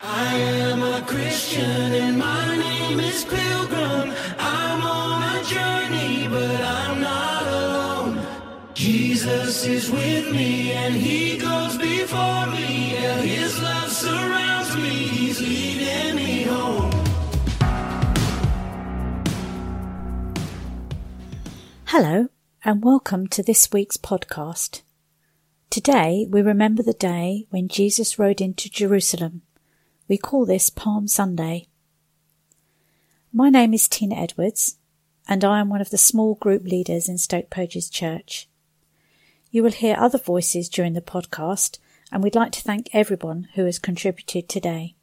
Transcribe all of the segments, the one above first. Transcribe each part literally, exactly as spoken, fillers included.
I am a Christian and my name is Pilgrim. I'm on a journey, but I'm not alone. Jesus is with me and he goes before me. Yeah, his love surrounds me, he's leading me home. Hello and welcome to this week's podcast. Today we remember the day when Jesus rode into Jerusalem. We call this Palm Sunday. My name is Tina Edwards and I am one of the small group leaders in Stoke Poges Church. You will hear other voices during the podcast and we'd like to thank everyone who has contributed today.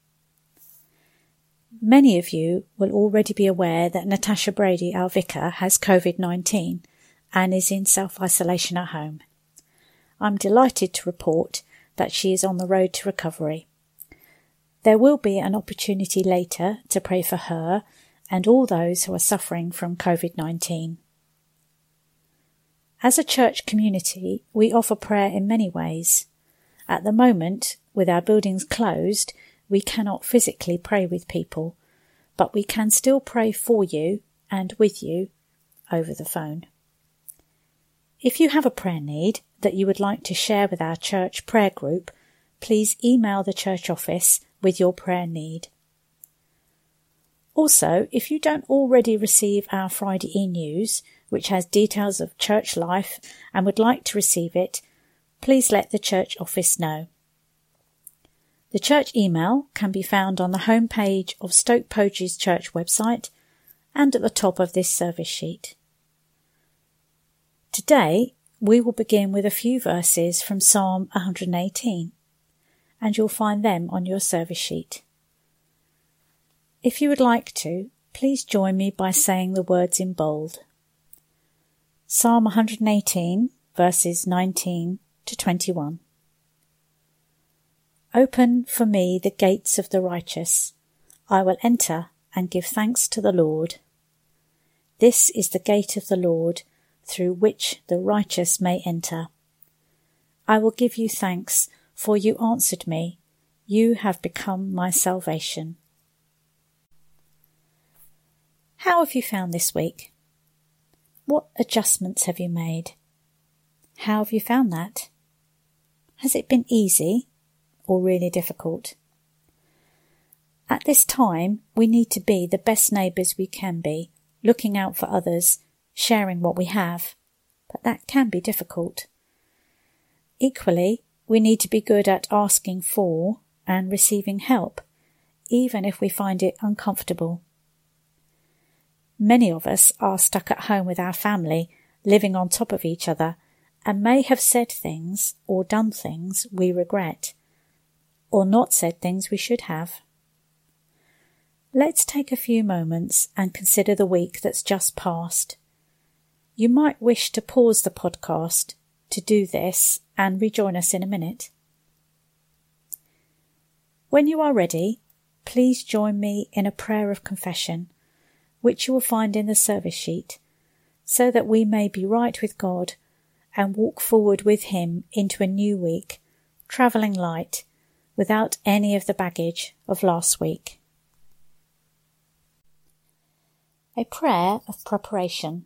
Many of you will already be aware that Natasha Brady, our vicar, has covid nineteen and is in self-isolation at home. I'm delighted to report that she is on the road to recovery. There will be an opportunity later to pray for her and all those who are suffering from covid nineteen. As a church community, we offer prayer in many ways. At the moment, with our buildings closed, we cannot physically pray with people, but we can still pray for you and with you over the phone. If you have a prayer need that you would like to share with our church prayer group, please email the church office with your prayer need. Also, if you don't already receive our Friday e-news, which has details of church life, and would like to receive it, please let the church office know. The church email can be found on the home page of Stoke Poges Church website and at the top of this service sheet. Today, we will begin with a few verses from Psalm one hundred eighteen, and you'll find them on your service sheet. If you would like to, please join me by saying the words in bold. Psalm one hundred eighteen, verses nineteen to twenty-one. Open for me the gates of the righteous. I will enter and give thanks to the Lord. This is the gate of the Lord, through which the righteous may enter. I will give you thanks, for you answered me. You have become my salvation. How have you found this week? What adjustments have you made? How have you found that? Has it been easy or really difficult? At this time, we need to be the best neighbours we can be, looking out for others, sharing what we have, but that can be difficult. Equally, we need to be good at asking for and receiving help, even if we find it uncomfortable. Many of us are stuck at home with our family, living on top of each other, and may have said things or done things we regret, or not said things we should have. Let's take a few moments and consider the week that's just passed. You might wish to pause the podcast to do this and rejoin us in a minute. When you are ready, please join me in a prayer of confession, which you will find in the service sheet, so that we may be right with God and walk forward with him into a new week, travelling light, without any of the baggage of last week. A prayer of preparation.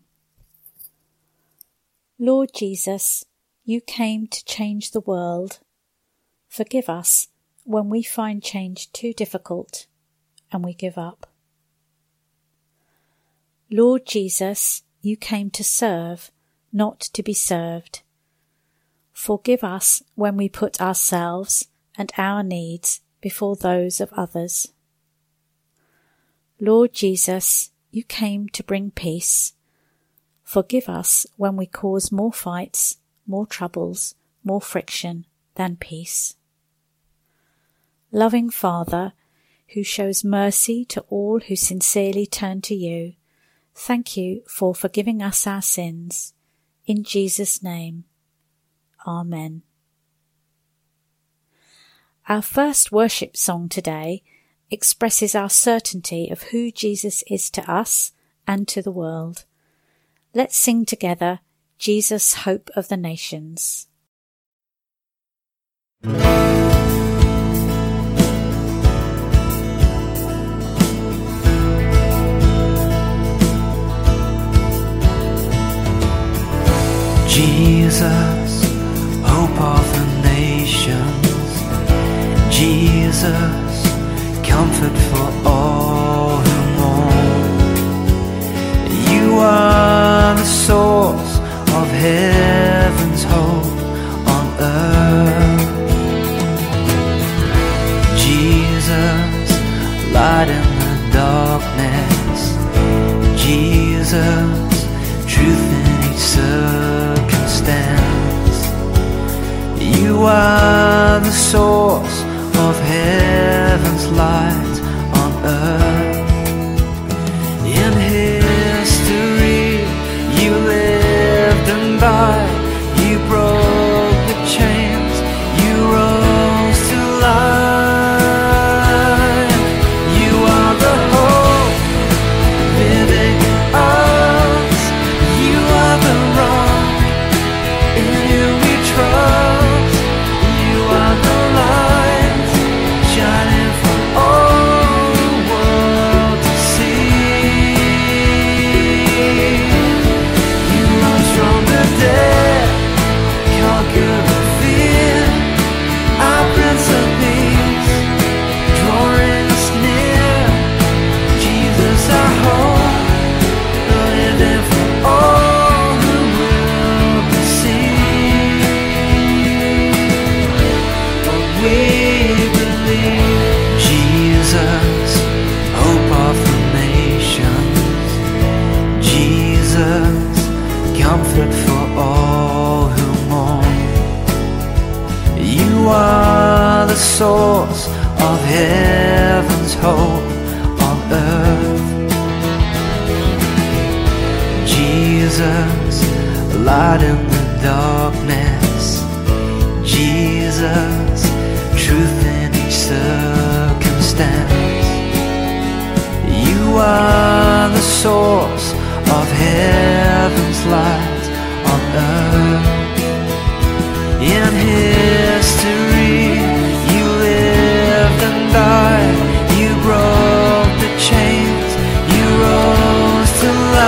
Lord Jesus, you came to change the world. Forgive us when we find change too difficult and we give up. Lord Jesus, you came to serve, not to be served. Forgive us when we put ourselves and our needs before those of others. Lord Jesus, you came to bring peace. Forgive us when we cause more fights, more troubles, more friction than peace. Loving Father, who shows mercy to all who sincerely turn to you, thank you for forgiving us our sins. In Jesus' name, Amen. Our first worship song today expresses our certainty of who Jesus is to us and to the world. Let's sing together, Jesus, Hope of the Nations. Jesus, hope of the nations. Jesus, comfort for all who mourn. You are the source of heaven's hope on earth. Jesus, light in the darkness. Jesus, truth in each circumstance. You are the source of heaven's light on earth. In history you lived and died. You broke the chains. You rose to life. You are the hope living us. You are the rock in you we trust. You are the light shining for all the world to see. You rose from the dead, conquering fear. Our Prince of Peace, drawing us near. Jesus, our hope, living for all who will receive what we believe. Jesus, hope of the nations. Jesus, comfort for all who mourn. You are the source of heaven's hope on earth. Jesus, light in the darkness. Jesus, truth in each circumstance. You are the source of heaven's light on earth. In history you lived and died. You broke the chains. You rose to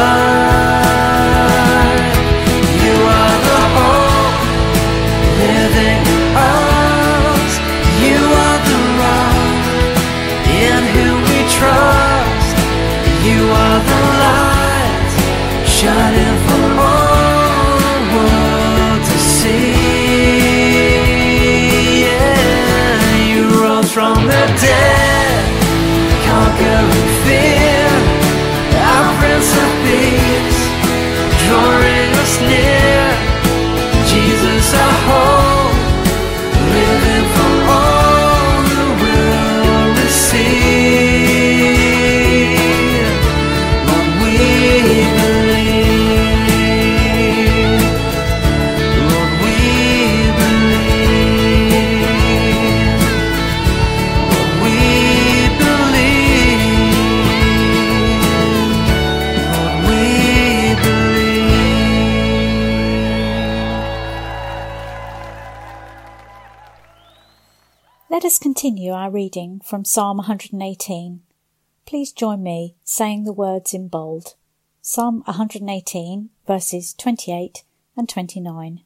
life. You are the hope living us. You are the rock in whom we trust. You are the light shining for all the world to see. Yeah, you rose from the dead, conquering fear. Our Prince of Peace, drawing us near. Jesus, our hope, living for all who will receive what we believe. What we believe. What we believe. What we believe. Let us continue our reading from Psalm one hundred eighteen. Please join me saying the words in bold. Psalm one hundred eighteen, verses twenty-eight and twenty-nine.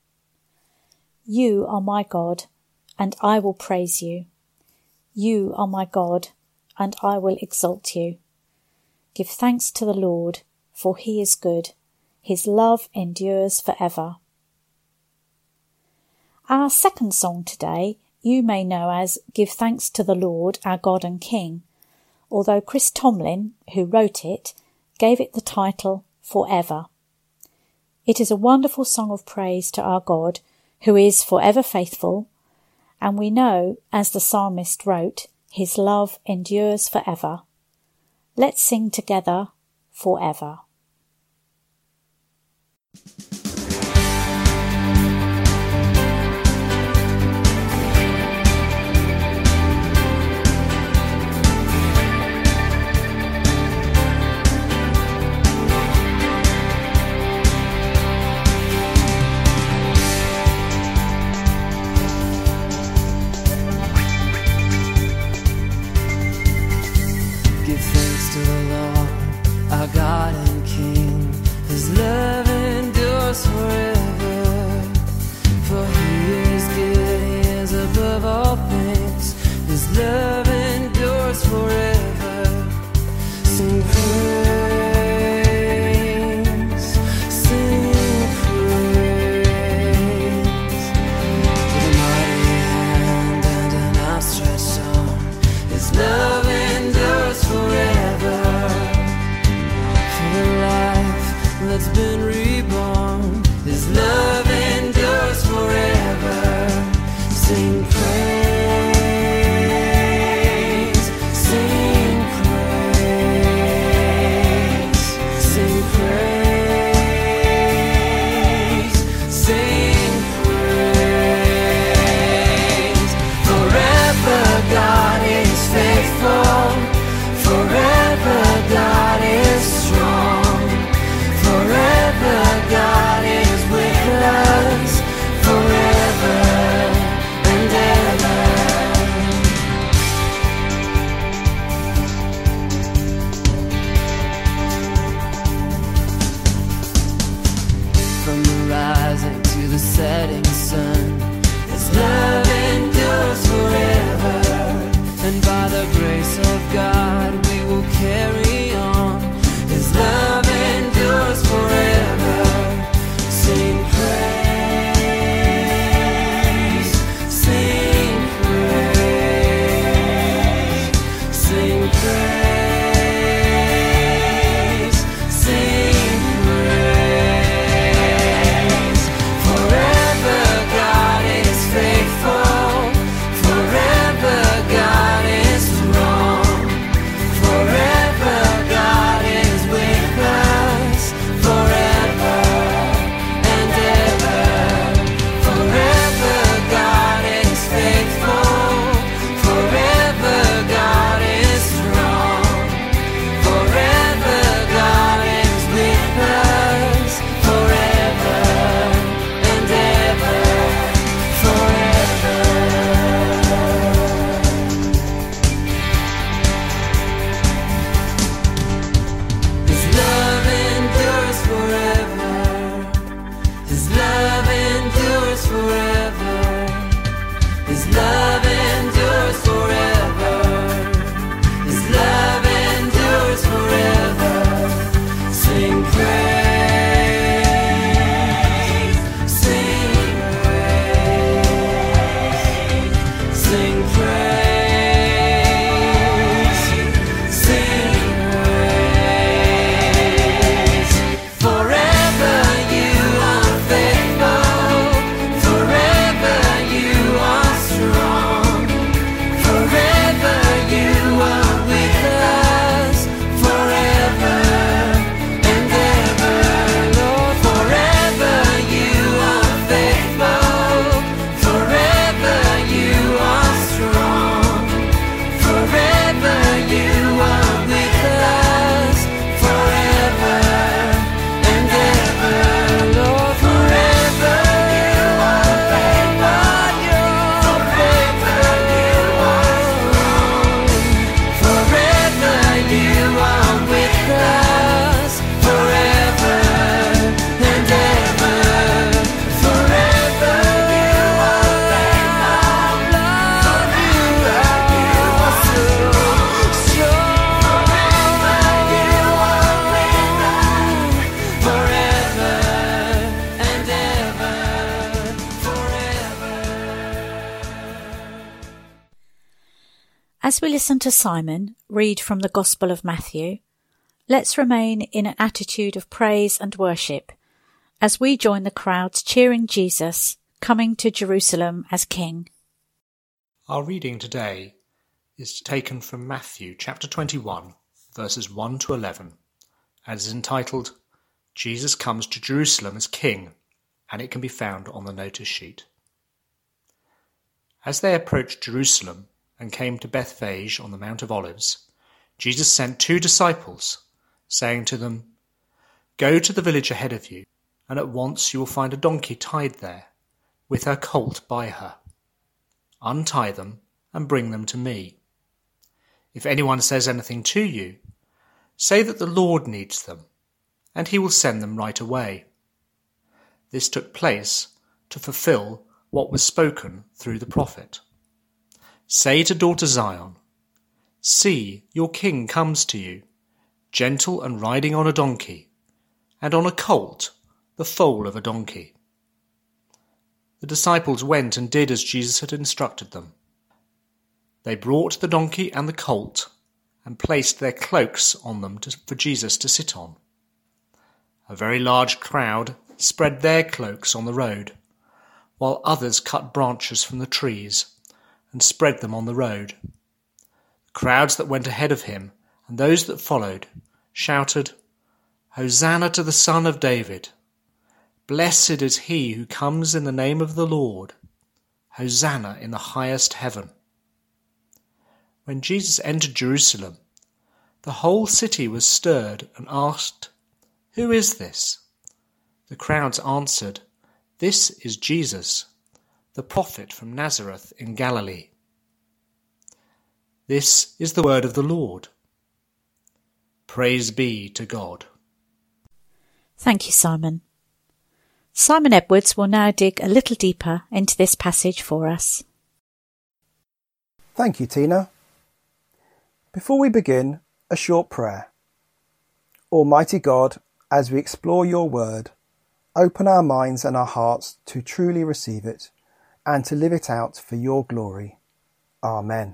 You are my God, and I will praise you. You are my God, and I will exalt you. Give thanks to the Lord, for he is good. His love endures forever. Our second song today you may know as Give Thanks to the Lord, Our God and King, although Chris Tomlin, who wrote it, gave it the title Forever. It is a wonderful song of praise to our God, who is forever faithful, and we know, as the psalmist wrote, his love endures forever. Let's sing together, Forever. God and King, his love endures. blood's been reborn. His love endures forever. Sing praise, sing praise, sing praise, sing praise. Forever God is faithful. Forever God is strong. Forever God is with us. Forever and ever. From the rising to the setting sun, His love endures forever. And by the grace of God we will carry on. His love endures forever. Sing praise, sing praise, sing praise, sing praise. Forever God is faithful. Forever God is strong. Forever God is with us. Forever and ever. Forever God is faithful. Forever God is strong. Forever God is with us. Forever and ever. Forever. His love endures forever. His love endures forever. His love endures forever. His love endures forever. Sing praise, sing praise, sing praise, sing praise. Forever you are faithful. Forever you are strong. Forever you are with us. Forever and ever, Lord. Forever you are faithful. Forever you are strong. Forever you are with us. Forever and ever, Lord. Forever you are faithful. Forever you are strong. Forever you are with us. Forever and ever. Forever you are faithful. Lord, you are so strong. Forever you are with us. Forever and ever. Forever. As we listen to Simon read from the Gospel of Matthew, let's remain in an attitude of praise and worship as we join the crowds cheering Jesus coming to Jerusalem as King. Our reading today is taken from Matthew chapter twenty-one, verses one to eleven, and is entitled, Jesus Comes to Jerusalem as King, and it can be found on the notice sheet. As they approached Jerusalem and came to Bethphage on the Mount of Olives, Jesus sent two disciples, saying to them, Go to the village ahead of you, and at once you will find a donkey tied there, with her colt by her. Untie them and bring them to me. If anyone says anything to you, say that the Lord needs them, and he will send them right away. This took place to fulfill what was spoken through the prophet. Say to daughter Zion, See, your king comes to you, gentle and riding on a donkey, and on a colt, the foal of a donkey. The disciples went and did as Jesus had instructed them. They brought the donkey and the colt, and placed their cloaks on them to, for Jesus to sit on. A very large crowd spread their cloaks on the road, while others cut branches from the trees and spread them on the road. The crowds that went ahead of him and those that followed shouted, "Hosanna to the Son of David! Blessed is he who comes in the name of the Lord! Hosanna in the highest heaven!" When Jesus entered Jerusalem, the whole city was stirred and asked, "Who is this?" The crowds answered, "This is Jesus, the prophet from Nazareth in Galilee." This is the word of the Lord. Praise be to God. Thank you, Simon. Simon Edwards will now dig a little deeper into this passage for us. Thank you, Tina. Before we begin, a short prayer. Almighty God, as we explore your word, open our minds and our hearts to truly receive it and to live it out for your glory. Amen.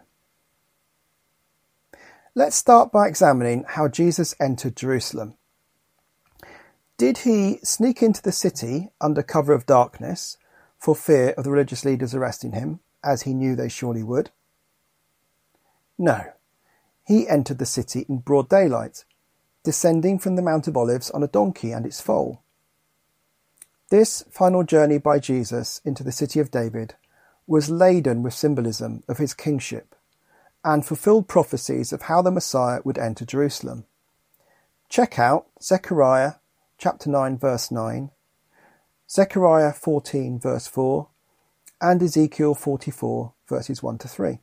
Let's start by examining how Jesus entered Jerusalem. Did he sneak into the city under cover of darkness for fear of the religious leaders arresting him, as he knew they surely would? No. He entered the city in broad daylight, descending from the Mount of Olives on a donkey and its foal. This final journey by Jesus into the city of David was laden with symbolism of his kingship and fulfilled prophecies of how the Messiah would enter Jerusalem. Check out Zechariah chapter nine verse nine, Zechariah fourteen verse four, and Ezekiel forty-four verses one to three.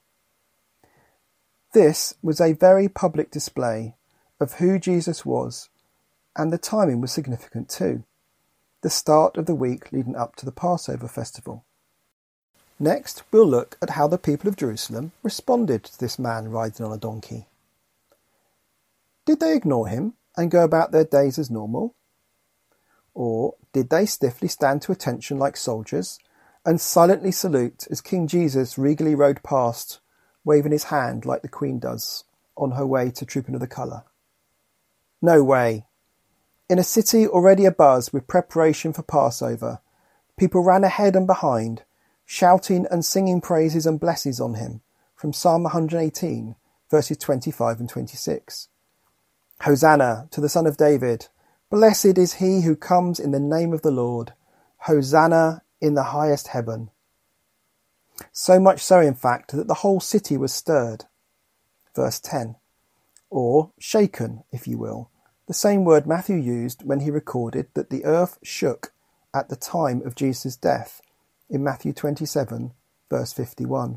This was a very public display of who Jesus was, and the timing was significant too, the start of the week leading up to the Passover festival. Next, we'll look at how the people of Jerusalem responded to this man riding on a donkey. Did they ignore him and go about their days as normal? Or did they stiffly stand to attention like soldiers and silently salute as King Jesus regally rode past, waving his hand like the Queen does on her way to trooping of the colour? No way. In a city already abuzz with preparation for Passover, people ran ahead and behind, shouting and singing praises and blessings on him from Psalm one hundred eighteen, verses twenty-five and twenty-six. Hosanna to the Son of David! Blessed is he who comes in the name of the Lord! Hosanna in the highest heaven! So much so, in fact, that the whole city was stirred. Verse ten. Or shaken, if you will, the same word Matthew used when he recorded that the earth shook at the time of Jesus' death in Matthew twenty-seven, verse fifty-one.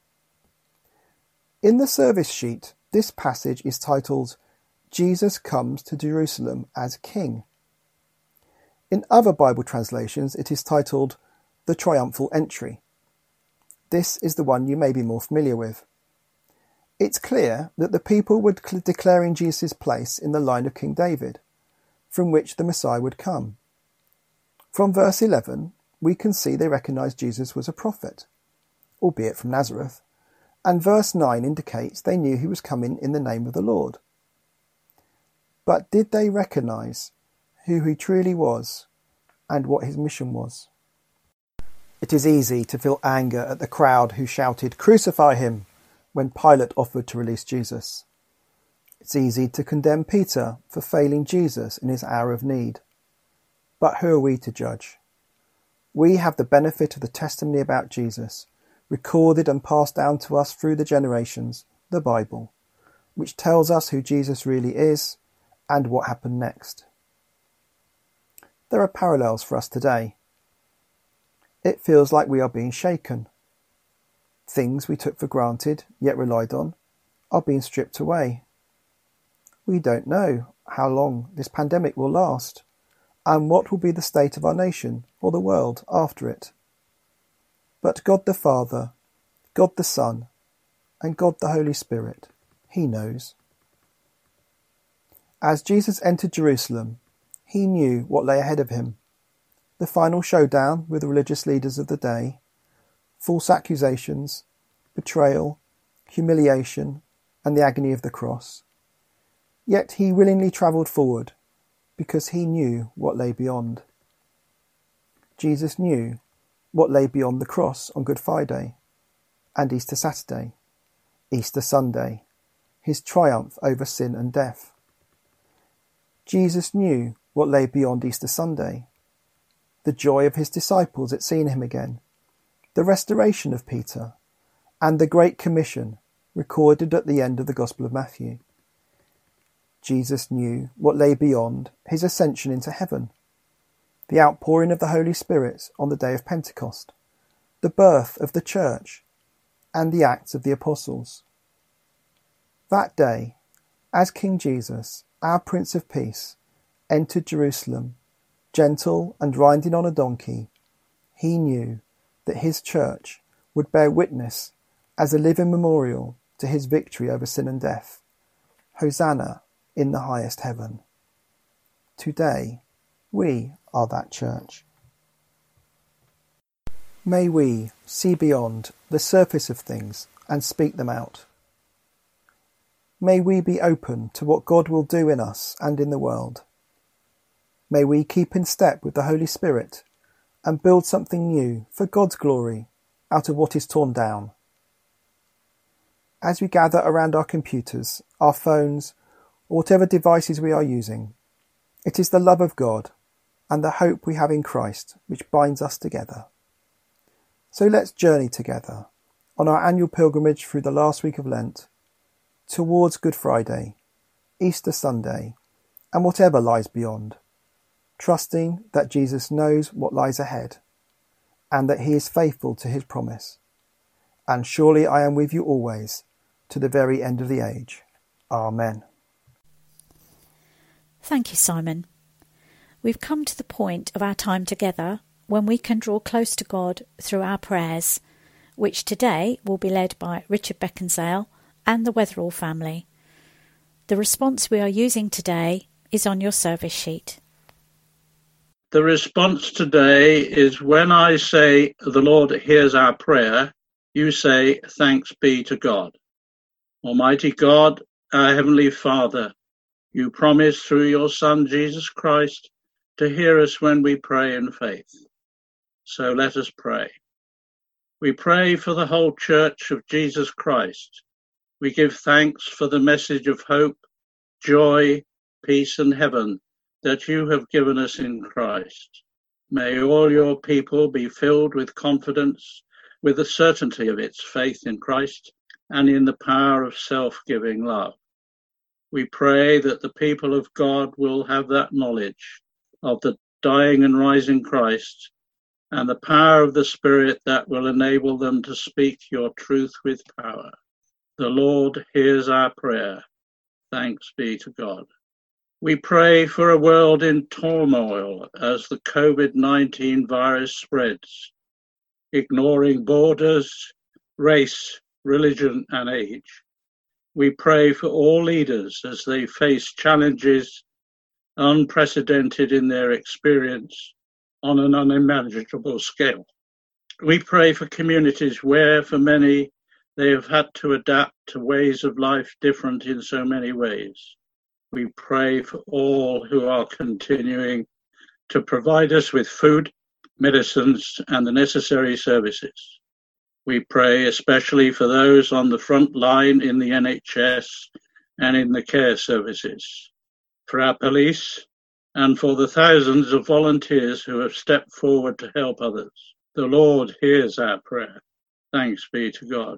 In the service sheet, this passage is titled, Jesus Comes to Jerusalem as King. In other Bible translations, it is titled, The Triumphal Entry. This is the one you may be more familiar with. It's clear that the people were declaring Jesus' place in the line of King David, from which the Messiah would come. From verse eleven, we can see they recognised Jesus was a prophet, albeit from Nazareth, and verse nine indicates they knew he was coming in the name of the Lord. But did they recognise who he truly was and what his mission was? It is easy to feel anger at the crowd who shouted, "Crucify him!" when Pilate offered to release Jesus. It's easy to condemn Peter for failing Jesus in his hour of need. But who are we to judge? We have the benefit of the testimony about Jesus, recorded and passed down to us through the generations, the Bible, which tells us who Jesus really is and what happened next. There are parallels for us today. It feels like we are being shaken. Things we took for granted, yet relied on, are being stripped away. We don't know how long this pandemic will last, and what will be the state of our nation or the world after it. But God the Father, God the Son, and God the Holy Spirit, He knows. As Jesus entered Jerusalem, He knew what lay ahead of Him. The final showdown with the religious leaders of the day, false accusations, betrayal, humiliation, and the agony of the cross. Yet He willingly travelled forward, because he knew what lay beyond. Jesus knew what lay beyond the cross on Good Friday and Easter Saturday, Easter Sunday, his triumph over sin and death. Jesus knew what lay beyond Easter Sunday, the joy of his disciples at seeing him again, the restoration of Peter, and the Great Commission recorded at the end of the Gospel of Matthew. Jesus knew what lay beyond his ascension into heaven, the outpouring of the Holy Spirit on the day of Pentecost, the birth of the Church, and the Acts of the Apostles. That day, as King Jesus, our Prince of Peace, entered Jerusalem, gentle and riding on a donkey, he knew that his church would bear witness as a living memorial to his victory over sin and death. Hosanna in the highest heaven. Today, we are that church. May we see beyond the surface of things and speak them out. May we be open to what God will do in us and in the world. May we keep in step with the Holy Spirit and build something new for God's glory out of what is torn down. As we gather around our computers, our phones, or whatever devices we are using, it is the love of God and the hope we have in Christ which binds us together. So let's journey together on our annual pilgrimage through the last week of Lent towards Good Friday, Easter Sunday, and whatever lies beyond, trusting that Jesus knows what lies ahead and that he is faithful to his promise. And surely I am with you always, to the very end of the age. Amen. Thank you, Simon. We've come to the point of our time together when we can draw close to God through our prayers, which today will be led by Richard Beckinsale and the Wetherall family. The response we are using today is on your service sheet. The response today is when I say, the Lord hears our prayer, you say, thanks be to God. Almighty God, our Heavenly Father, you promise through your Son, Jesus Christ, to hear us when we pray in faith. So let us pray. We pray for the whole Church of Jesus Christ. We give thanks for the message of hope, joy, peace and heaven that you have given us in Christ. May all your people be filled with confidence, with the certainty of its faith in Christ, and in the power of self-giving love. We pray that the people of God will have that knowledge of the dying and rising Christ and the power of the Spirit that will enable them to speak your truth with power. The Lord hears our prayer. Thanks be to God. We pray for a world in turmoil as the COVID nineteen virus spreads, ignoring borders, race, religion and age. We pray for all leaders as they face challenges unprecedented in their experience on an unimaginable scale. We pray for communities where, for many, they have had to adapt to ways of life different in so many ways. We pray for all who are continuing to provide us with food, medicines, and the necessary services. We pray especially for those on the front line in the N H S and in the care services, for our police, and for the thousands of volunteers who have stepped forward to help others. The Lord hears our prayer. Thanks be to God.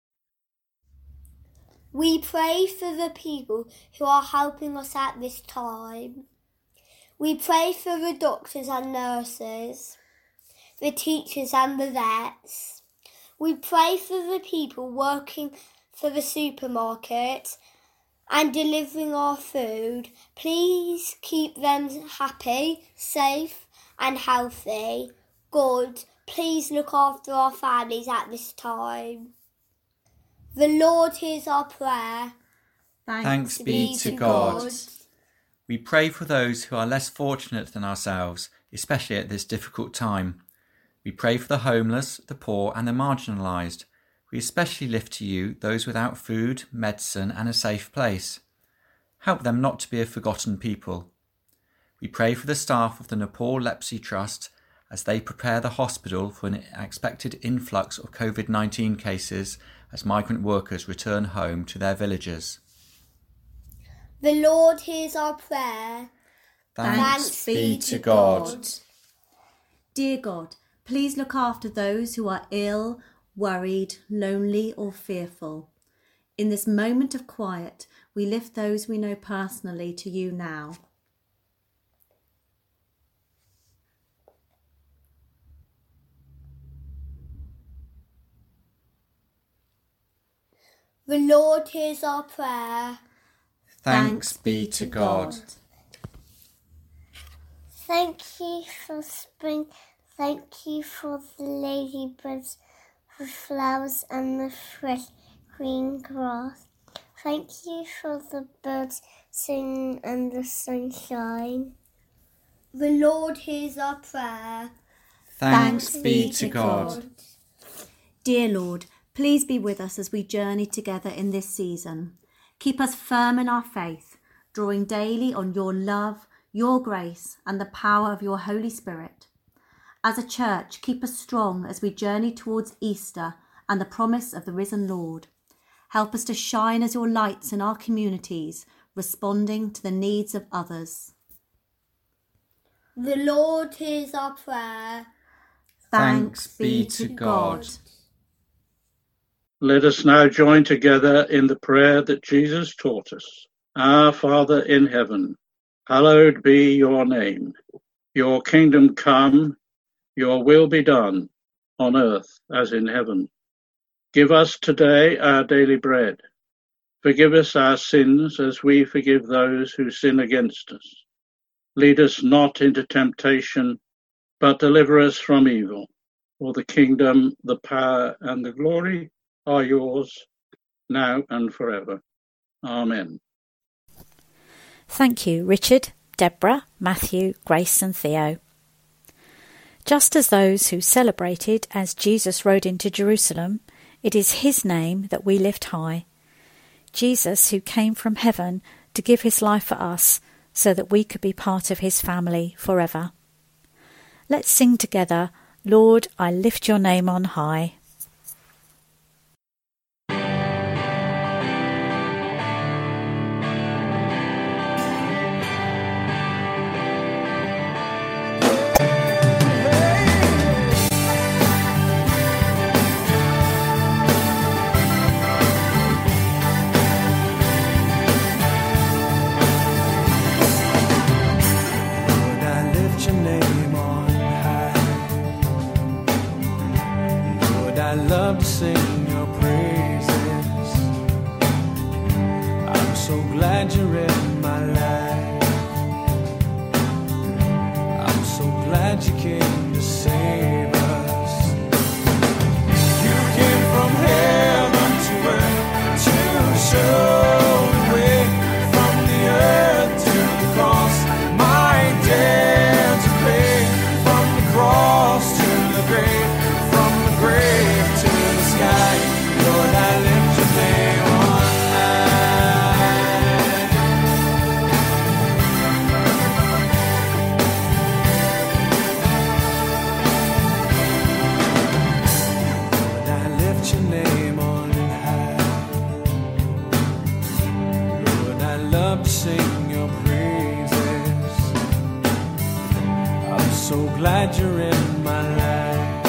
We pray for the people who are helping us at this time. We pray for the doctors and nurses, the teachers and the vets. We pray for the people working for the supermarket and delivering our food. Please keep them happy, safe and healthy. God, please look after our families at this time. The Lord hears our prayer. Thanks, Thanks be, be to God. God. We pray for those who are less fortunate than ourselves, especially at this difficult time. We pray for the homeless, the poor and the marginalised. We especially lift to you those without food, medicine and a safe place. Help them not to be a forgotten people. We pray for the staff of the Nepal Leprosy Trust as they prepare the hospital for an expected influx of COVID nineteen cases as migrant workers return home to their villages. The Lord hears our prayer. Thanks, Thanks be to God. God. Dear God, please look after those who are ill, worried, lonely or fearful. In this moment of quiet, we lift those we know personally to you now. The Lord hears our prayer. Thanks be to God. Thank you for spring. Thank you for the ladybirds, the flowers and the fresh green grass. Thank you for the birds singing and the sunshine. The Lord hears our prayer. Thanks, Thanks be to God. God. Dear Lord, please be with us as we journey together in this season. Keep us firm in our faith, drawing daily on your love, your grace, and the power of your Holy Spirit. As a church, keep us strong as we journey towards Easter and the promise of the risen Lord. Help us to shine as your lights in our communities, responding to the needs of others. The Lord hears our prayer. Thanks be to God. Let us now join together in the prayer that Jesus taught us. Our Father in heaven, hallowed be your name. Your kingdom come, your will be done, on earth as in heaven. Give us today our daily bread. Forgive us our sins as we forgive those who sin against us. Lead us not into temptation, but deliver us from evil. For the kingdom, the power, and the glory are yours, now and forever. Amen. Thank you, Richard, Deborah, Matthew, Grace and Theo. Just as those who celebrated as Jesus rode into Jerusalem, it is his name that we lift high. Jesus, who came from heaven to give his life for us so that we could be part of his family forever. Let's sing together, Lord, I lift your name on high. I love to sing your praises. I'm so glad you're in my life. I'm so glad you came to save us. You came from heaven to earth to show the way from the earth to the cross. My debt to pay, from the cross to the grave, from the grave to the sky. Lord, I lift your name on high. Lord, I lift your name on high. Lord, I love to sing your praises. I'm so glad you're in my life.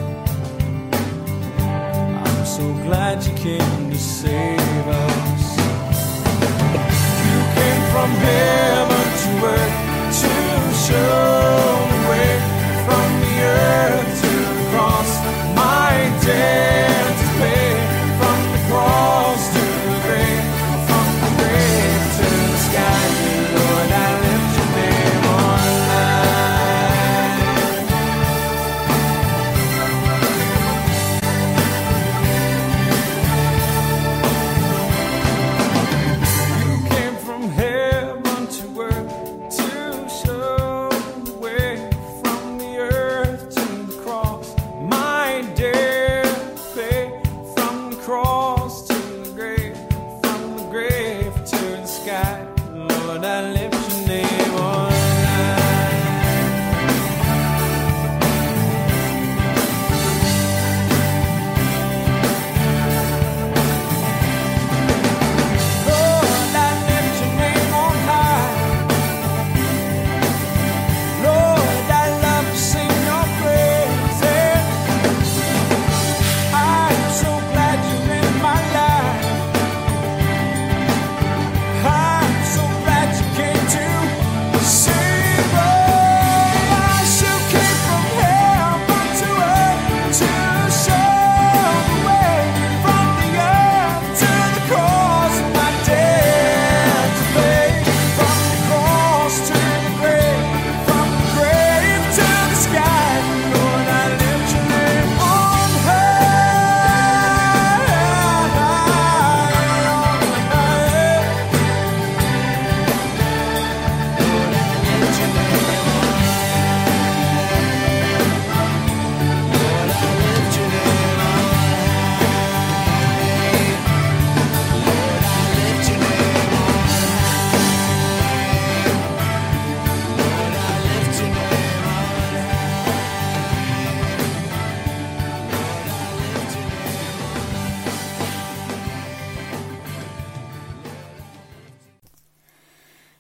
I'm so glad you came to save us. You came from heaven to earth to show the way from the earth to the cross. My debt to pay, from the cross to the grave, from the grave to the sky. Lord, I lift your name on high. You came from heaven to earth to show the way from the earth to the cross. My debt to pay, from the cross to the grave, from the grave to the sky. Lord, I lift your name on high.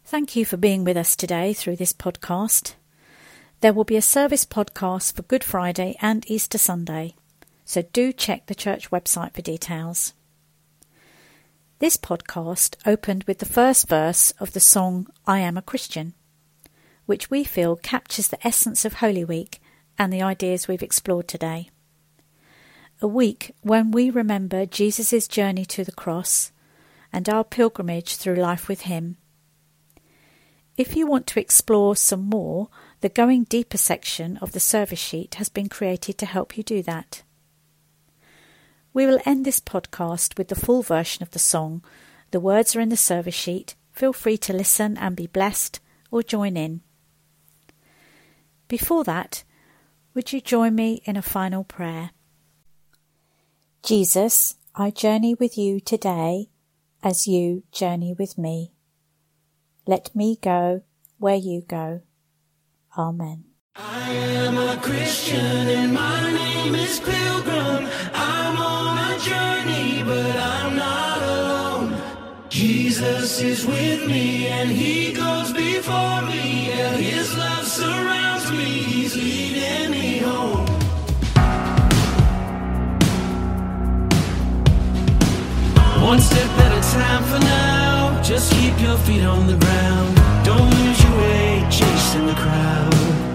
Thank you for being with us today through this podcast. There will be a service podcast for Good Friday and Easter Sunday, so do check the church website for details. This podcast opened with the first verse of the song I Am a Christian, which we feel captures the essence of Holy Week and the ideas we've explored today. A week when we remember Jesus' journey to the cross and our pilgrimage through life with him. If you want to explore some more, the Going Deeper section of the service sheet has been created to help you do that. We will end this podcast with the full version of the song. The words are in the service sheet. Feel free to listen and be blessed or join in. Before that, would you join me in a final prayer? Jesus, I journey with you today as you journey with me. Let me go where you go. Amen. I am a Christian and my name is Pilgrim. I'm on a journey, but I'm not alone. Jesus is with me and he goes before me. Yeah, his love surrounds me, he's leading me home. One step at a time for now. Just keep your feet on the ground. Don't lose your way chasing the crowd.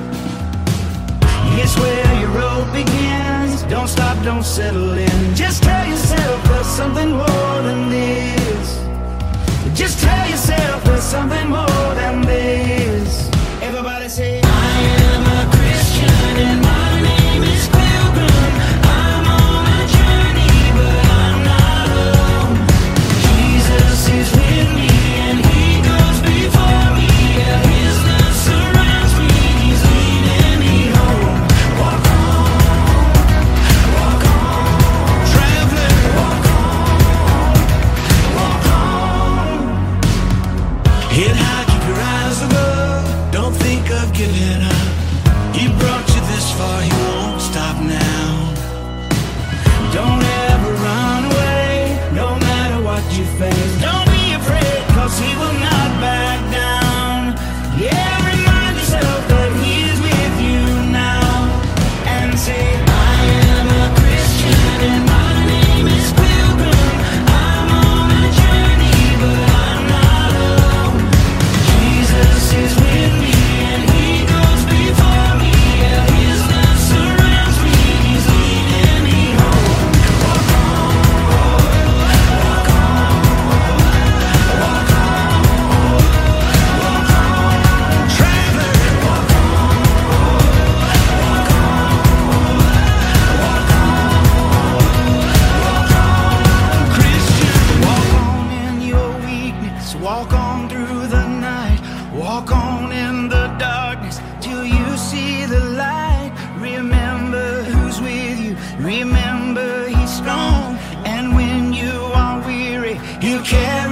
It's where your road begins. Don't stop, don't settle in. Just tell yourself there's something more than this. Just tell yourself there's something more than this. Everybody say, I am a Christian and my name is Pilgrim. I'm on a journey, but I'm not alone. Jesus is with me and he goes before me. Yeah, his love surrounds me, he's leading me home. Walk on, walk on, traveler. Walk on, walk on. Head high, keep your eyes above. Don't think of giving up. He brought you this far, he won't stop now. Don't ever run away, no matter what you face. Don't be afraid, cause he will not back down. Yeah, remind yourself that he is with you now. And say, I am a Christian and my name is Pilgrim. I'm on a journey, but I'm not alone. Jesus is with me and he goes before me. Yeah, his love surrounds me, he's leading me home. Walk on, walk on, walk on, walk on, traveler. Walk on, walk on, walk on, walk on, Christian. Walk on in your weakness, walk on through the night, walk on in the darkness till you see the light. Remember who's with you, remember he's strong, and when you are weary, he'll carry